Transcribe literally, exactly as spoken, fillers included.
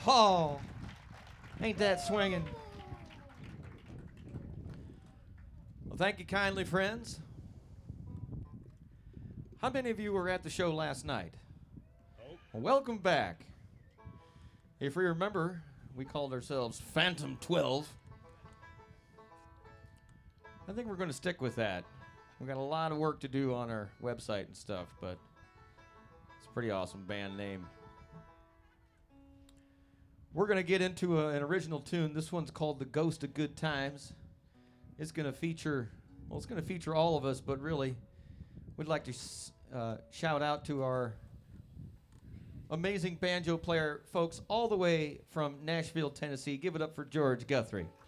Oh, ain't that swinging? Well, thank you kindly, friends. How many of you were at the show last night? Well, welcome back. If we remember, we called ourselves Phantom twelve. I think we're going to stick with that. We've got a lot of work to do on our website and stuff, but it's a pretty awesome band name. We're going to get into a, an original tune. This one's called The Ghost of Good Times. It's going to feature, well, it's going to feature all of us, but really, we'd like to uh, shout out to our amazing banjo player folks all the way from Nashville, Tennessee. Give it up for George Guthrie.